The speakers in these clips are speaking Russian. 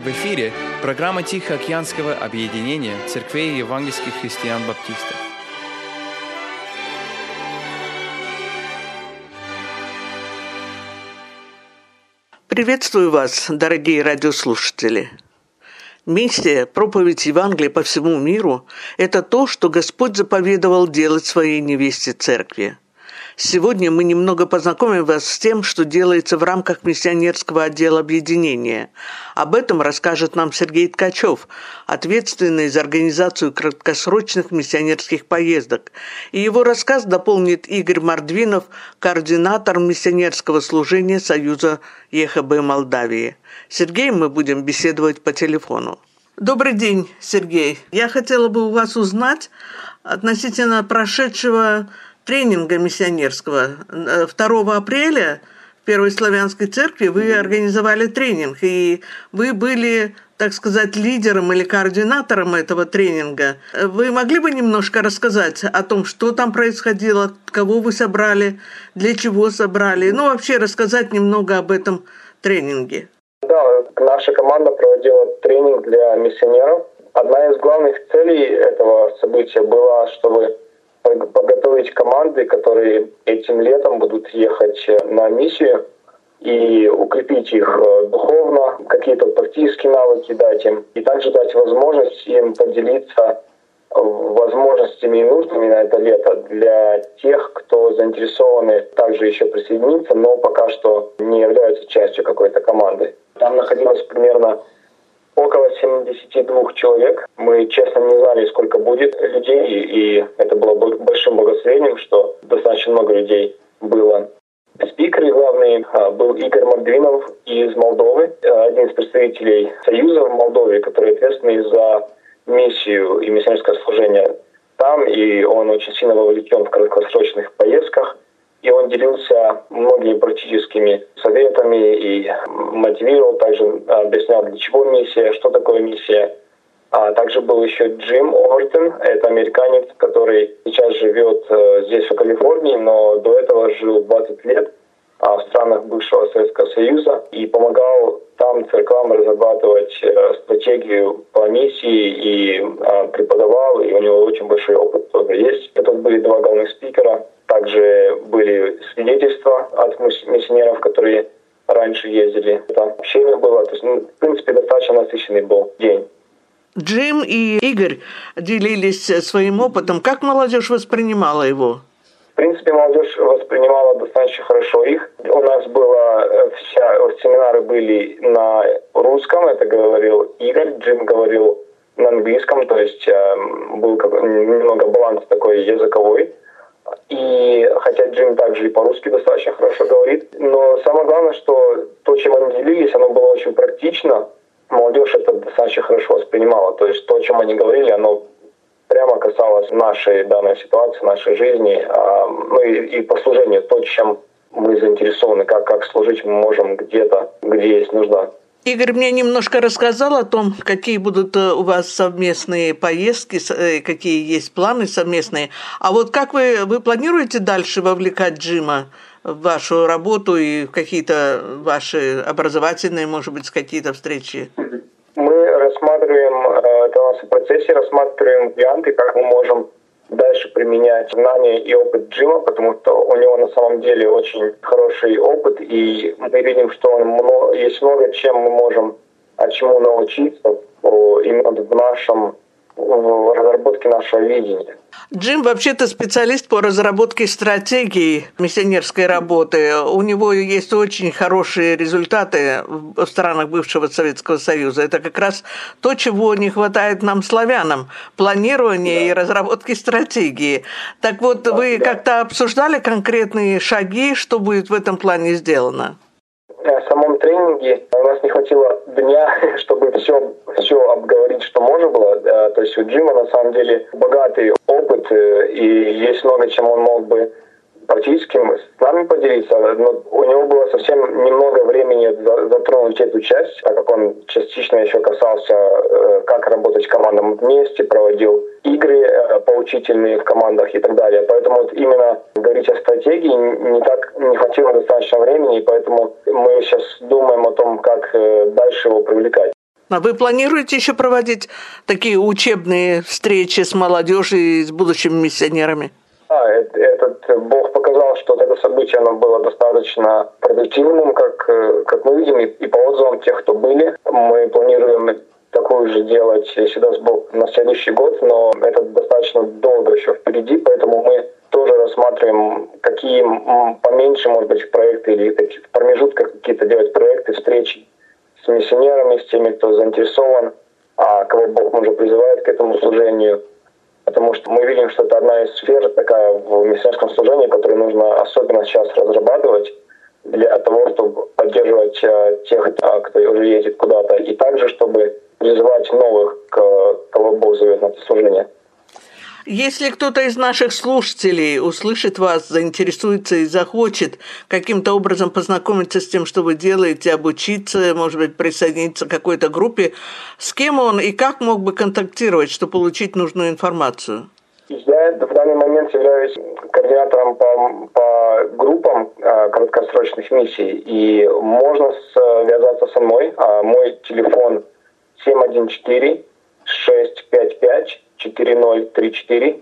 В эфире программа Тихоокеанского объединения церквей евангельских христиан-баптистов. Приветствую вас, дорогие радиослушатели. Миссия, проповедь Евангелия по всему миру – это то, что Господь заповедовал делать своей невесте церкви. Сегодня мы немного познакомим вас с тем, что делается в рамках миссионерского отдела объединения. Об этом расскажет нам Сергей Ткачев, ответственный за организацию краткосрочных миссионерских поездок. И его рассказ дополнит Игорь Мордвинов, координатор миссионерского служения Союза ЕХБ Молдавии. С Сергеем мы будем беседовать по телефону. Добрый день, Сергей. Я хотела бы у вас узнать относительно прошедшего тренинга миссионерского. 2 апреля в Первой Славянской Церкви вы организовали тренинг, и вы были, так сказать, лидером или координатором этого тренинга. Вы могли бы немножко рассказать о том, что там происходило, кого вы собрали, для чего собрали, вообще рассказать немного об этом тренинге? Да, наша команда проводила тренинг для миссионеров. Одна из главных целей этого события была, чтобы подготовить команды, которые этим летом будут ехать на миссию, и укрепить их духовно, какие-то практические навыки дать им, и также дать возможность им поделиться возможностями и нуждами на это лето для тех, кто заинтересованы также еще присоединиться, но пока что не являются частью какой-то команды. Там находилось примерно около 72 человек. Мы, честно, не знали, сколько будет людей, и это было большим благословением, что достаточно много людей было. Спикер главный был Игорь Мордвинов из Молдовы, один из представителей Союза в Молдове, который ответственный за миссию и миссионерское служение там, и он очень сильно вовлечен в краткосрочных поездках. И он делился многими практическими советами и мотивировал, также объяснял, для чего миссия, что такое миссия. А также был еще Джим Овертон, это американец, который сейчас живет здесь, в Калифорнии, но до этого жил 20 лет в странах бывшего Советского Союза и помогал там церквам разрабатывать стратегию по миссии и преподавал, и у него очень большой опыт тоже есть. Это были два главных спикера. Также были свидетельства от миссионеров, которые раньше ездили. Там общение было. То есть, в принципе, достаточно насыщенный был день. Джим и Игорь делились своим опытом. Как молодежь воспринимала его? В принципе, молодежь воспринимала достаточно хорошо их. У нас семинары были на русском, это говорил Игорь, Джим говорил на английском, то есть был немного баланс такой языковой. И хотя Джим также и по-русски достаточно хорошо говорит, но самое главное, что то, чем они делились, оно было очень практично. Молодежь это достаточно хорошо воспринимала. То есть то, о чем они говорили, оно прямо касалось нашей данной ситуации, нашей жизни, и по служению, то, чем мы заинтересованы, как служить мы можем где-то, где есть нужда. Игорь мне немножко рассказал о том, какие будут у вас совместные поездки, какие есть планы совместные. А вот как вы планируете дальше вовлекать Джима в вашу работу и в какие-то ваши образовательные, может быть, какие-то встречи? Мы рассматриваем, это у нас в процессе, рассматриваем варианты, как мы можем дальше применять знания и опыт Джима, потому что у него на самом деле очень хороший опыт, и мы видим, что есть много чем мы можем, чему научиться именно в разработке нашего видения. Джим вообще-то специалист по разработке стратегии миссионерской работы. У него есть очень хорошие результаты в странах бывшего Советского Союза. Это как раз то, чего не хватает нам, славянам. Планирование и разработки стратегии. Так вот, вы как-то обсуждали конкретные шаги, что будет в этом плане сделано? В самом тренинге у нас не хватило дня, чтобы все обговорить, что можно было. То есть у Джима на самом деле богатый опыт, и есть много, чем он мог бы практически с нами поделиться, но у него было совсем немного времени затронуть эту часть, так как он частично еще касался, как работать с командами вместе, проводил игры поучительные в командах и так далее. Поэтому вот именно говорить о стратегии не хватило достаточно времени, и поэтому мы сейчас думаем о том, как дальше его привлекать. А вы планируете еще проводить такие учебные встречи с молодежью и с будущими миссионерами? Этот Бог показал, что это событие оно было достаточно продуктивным, как мы видим, и по отзывам тех, кто были. Мы планируем такую же делать, если даст Бог, на следующий год, но это достаточно долго еще впереди, поэтому мы тоже рассматриваем, какие поменьше, может быть, проекты или в промежутках какие-то делать проекты, встречи с миссионерами, с теми, кто заинтересован, а кого Бог уже призывает к этому служению. Потому что мы видим, что это одна из сфер такая в миссионерском служении, которую нужно особенно сейчас разрабатывать для того, чтобы поддерживать тех, кто уже ездит куда-то, и также, чтобы призывать новых, кого Бог зовет на это служение. Если кто-то из наших слушателей услышит вас, заинтересуется и захочет каким-то образом познакомиться с тем, что вы делаете, обучиться, может быть, присоединиться к какой-то группе, с кем он и как мог бы контактировать, чтобы получить нужную информацию? Я в данный момент являюсь координатором по группам краткосрочных миссий, и можно связаться со мной. Мой телефон 714-655-4034,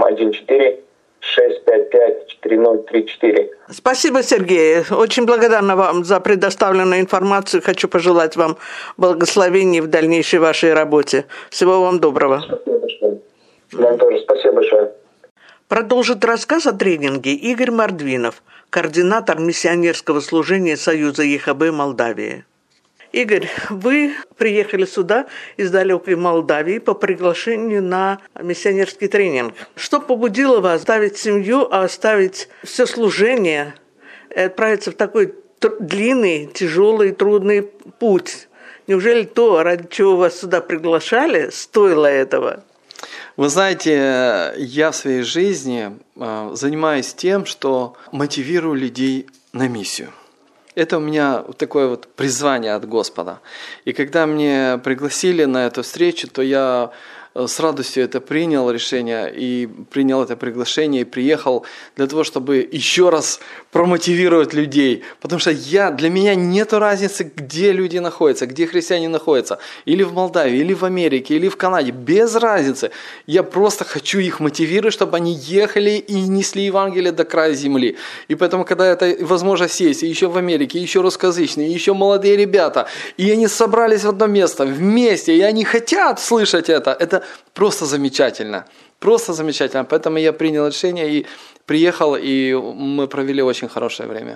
714-655-4034. Спасибо, Сергей. Очень благодарна вам за предоставленную информацию. Хочу пожелать вам благословений в дальнейшей вашей работе. Всего вам доброго. Спасибо большое. Вам тоже спасибо большое. Продолжит рассказ о тренинге Игорь Мордвинов, координатор миссионерского служения Союза ЕХБ Молдавии. Игорь, вы приехали сюда из далекой Молдавии по приглашению на миссионерский тренинг. Что побудило вас оставить семью, оставить все служение и отправиться в такой длинный, тяжелый, трудный путь? Неужели то, ради чего вас сюда приглашали, стоило этого? Вы знаете, я в своей жизни занимаюсь тем, что мотивирую людей на миссию. Это у меня такое вот призвание от Господа. И когда мне пригласили на эту встречу, то я с радостью это принял решение и принял это приглашение и приехал для того, чтобы еще раз промотивировать людей. Потому что для меня нет разницы, где люди находятся, где христиане находятся. Или в Молдавии, или в Америке, или в Канаде. Без разницы. Я просто хочу их мотивировать, чтобы они ехали и несли Евангелие до края земли. И поэтому, когда это возможность есть, и еще в Америке, и еще русскоязычные, и еще молодые ребята, и они собрались в одно место вместе, и они хотят слышать это просто замечательно. Просто замечательно. Поэтому я принял решение и приехал, и мы провели очень хорошее время.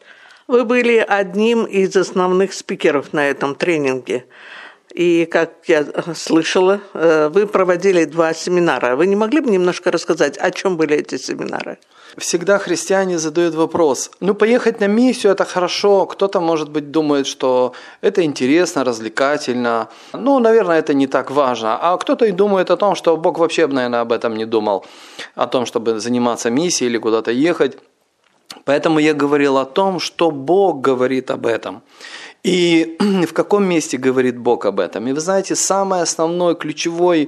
Вы были одним из основных спикеров на этом тренинге. И, как я слышала, вы проводили 2 семинара. Вы не могли бы немножко рассказать, о чем были эти семинары? Всегда христиане задают вопрос. Поехать на миссию – это хорошо. Кто-то, может быть, думает, что это интересно, развлекательно. Наверное, это не так важно. А кто-то и думает о том, что Бог вообще, наверное, об этом не думал. О том, чтобы заниматься миссией или куда-то ехать. Поэтому я говорил о том, что Бог говорит об этом. И в каком месте говорит Бог об этом? И вы знаете, самое основное, ключевое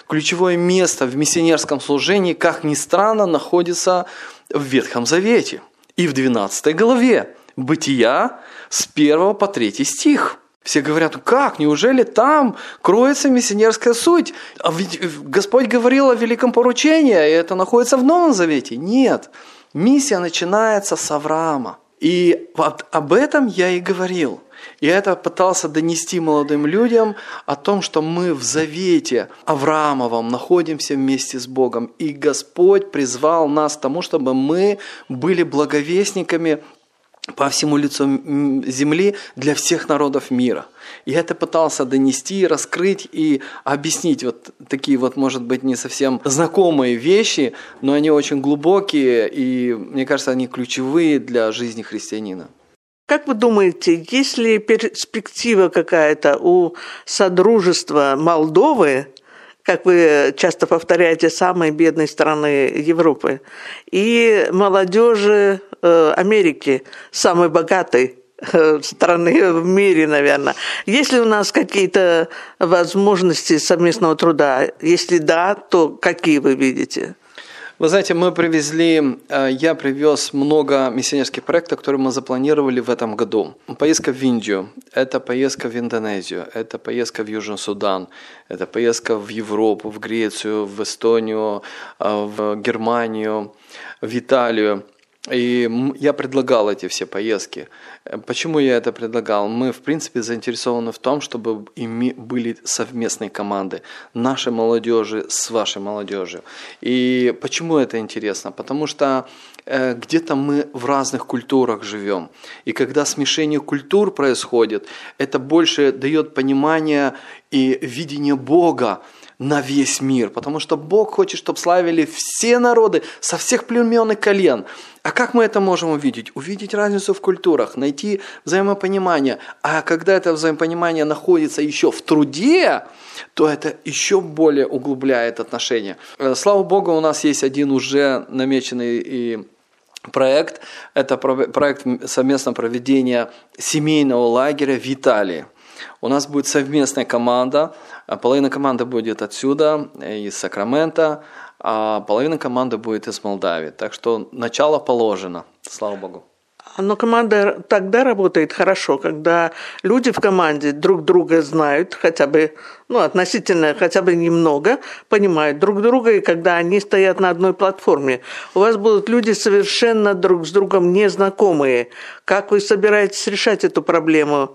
место в миссионерском служении, как ни странно, находится в Ветхом Завете. И в 12 главе Бытия с 1 по 3 стих. Все говорят, как, неужели там кроется миссионерская суть? А ведь Господь говорил о великом поручении, и это находится в Новом Завете. Нет, миссия начинается с Авраама. И вот об этом я и говорил. И это пытался донести молодым людям о том, что мы в завете Авраамовом находимся вместе с Богом. И Господь призвал нас к тому, чтобы мы были благовестниками по всему лицу земли для всех народов мира. И это пытался донести, раскрыть и объяснить вот такие вот, может быть, не совсем знакомые вещи, но они очень глубокие и, мне кажется, они ключевые для жизни христианина. Как вы думаете, есть ли перспектива какая-то у Содружества Молдовы, как вы часто повторяете, самой бедной страны Европы, и молодежи Америки, самой богатой страны в мире, наверное? Есть ли у нас какие-то возможности совместного труда? Если да, то какие вы видите? Вы знаете, я привез много миссионерских проектов, которые мы запланировали в этом году. Поездка в Индию, это поездка в Индонезию, это поездка в Южный Судан, это поездка в Европу, в Грецию, в Эстонию, в Германию, в Италию. И я предлагал эти все поездки. Почему я это предлагал? Мы, в принципе, заинтересованы в том, чтобы были совместные команды нашей молодежи с вашей молодежью. И почему это интересно? Потому что где-то мы в разных культурах живем. И когда смешение культур происходит, это больше дает понимание и видение Бога на весь мир, потому что Бог хочет, чтобы славили все народы со всех племен и колен. А как мы это можем увидеть? Увидеть разницу в культурах, найти взаимопонимание. А когда это взаимопонимание находится еще в труде, то это еще более углубляет отношения. Слава Богу, у нас есть один уже намеченный проект. Это проект совместного проведения семейного лагеря в Италии. У нас будет совместная команда. Половина команды будет отсюда, из Сакрамента, а половина команды будет из Молдавии. Так что начало положено, слава Богу. Но команда тогда работает хорошо, когда люди в команде друг друга знают, хотя бы, относительно, хотя бы немного, понимают друг друга, и когда они стоят на одной платформе. У вас будут люди совершенно друг с другом незнакомые. Как вы собираетесь решать эту проблему?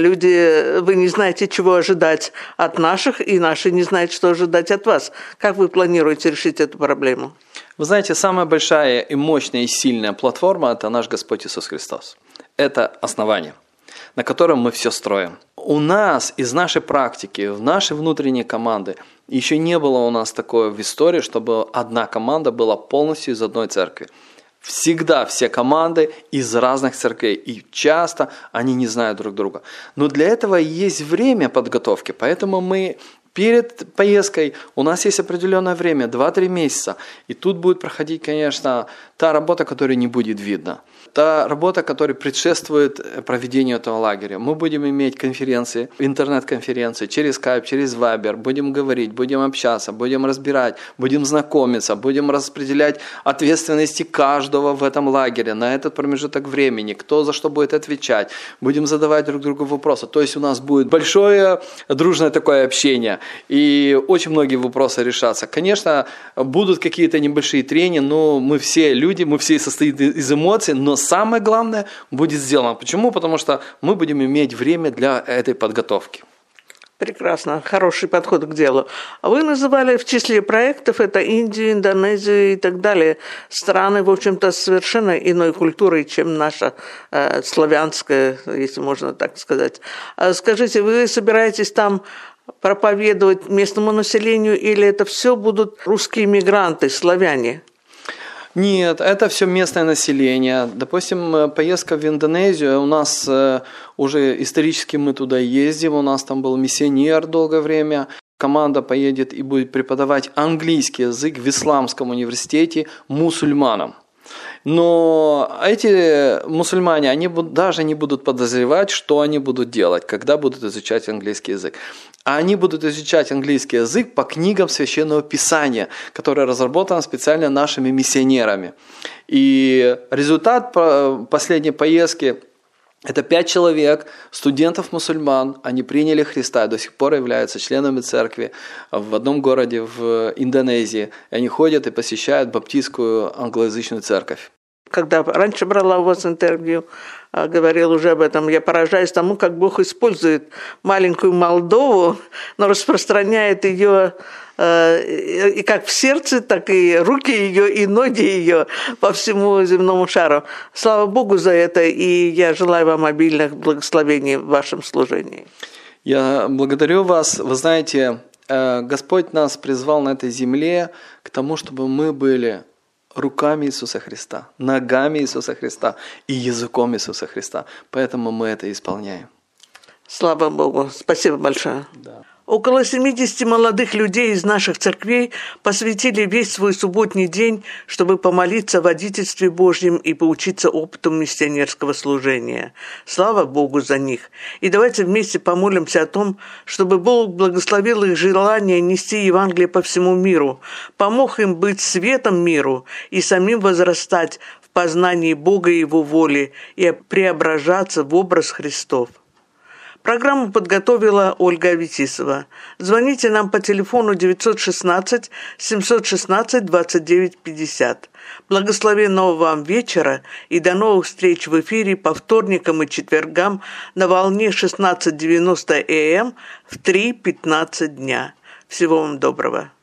Вы не знаете, чего ожидать от наших, и наши не знают, что ожидать от вас. Как вы планируете решить эту проблему? Вы знаете, самая большая и мощная и сильная платформа – это наш Господь Иисус Христос. Это основание, на котором мы все строим. У нас из нашей практики, в нашей внутренней команды еще не было у нас такое в истории, чтобы одна команда была полностью из одной церкви. Всегда все команды из разных церквей, и часто они не знают друг друга. Но для этого есть время подготовки, поэтому мы перед поездкой у нас есть определенное время, 2-3 месяца, и тут будет проходить, конечно, та работа, которая не будет видна. Та работа, которая предшествует проведению этого лагеря. Мы будем иметь конференции, интернет-конференции через Skype, через Viber, будем говорить, будем общаться, будем разбирать, будем знакомиться, будем распределять ответственности каждого в этом лагере на этот промежуток времени, кто за что будет отвечать, будем задавать друг другу вопросы. То есть у нас будет большое дружное такое общение, и очень многие вопросы решатся. Конечно, будут какие-то небольшие трения, но мы все люди, мы все состоим из эмоций, но самое главное будет сделано. Почему? Потому что мы будем иметь время для этой подготовки. Прекрасно, хороший подход к делу. А вы называли в числе проектов это Индию, Индонезию и так далее. Страны, в общем-то, совершенно иной культурой, чем наша славянская, если можно так сказать. Скажите, вы собираетесь там проповедовать местному населению, или это все будут русские мигранты, славяне? Нет, это все местное население. Допустим, поездка в Индонезию, у нас уже исторически мы туда ездим, у нас там был миссионер долгое время. Команда поедет и будет преподавать английский язык в исламском университете мусульманам. Но эти мусульмане, они даже не будут подозревать, что они будут делать, когда будут изучать английский язык. А они будут изучать английский язык по книгам Священного Писания, которое разработано специально нашими миссионерами. И результат последней поездки – это 5 человек, студентов-мусульман, они приняли Христа и до сих пор являются членами церкви в одном городе в Индонезии. И они ходят и посещают баптистскую англоязычную церковь. Когда раньше брала у вас интервью, говорил уже об этом, я поражаюсь тому, как Бог использует маленькую Молдову, но распространяет ее и как в сердце, так и руки ее, и ноги ее по всему земному шару. Слава Богу за это, и я желаю вам обильных благословений в вашем служении. Я благодарю вас. Вы знаете, Господь нас призвал на этой земле к тому, чтобы мы были руками Иисуса Христа, ногами Иисуса Христа и языком Иисуса Христа. Поэтому мы это исполняем. Слава Богу. Спасибо большое. Да. Около 70 молодых людей из наших церквей посвятили весь свой субботний день, чтобы помолиться о водительстве Божьем и поучиться опыту миссионерского служения. Слава Богу за них! И давайте вместе помолимся о том, чтобы Бог благословил их желание нести Евангелие по всему миру, помог им быть светом миру и самим возрастать в познании Бога и Его воли и преображаться в образ Христов. Программу подготовила Ольга Аветисова. Звоните нам по телефону 916 716 29 50. Благословенного вам вечера и до новых встреч в эфире по вторникам и четвергам на волне 16:90 АМ в 3:15 дня. Всего вам доброго.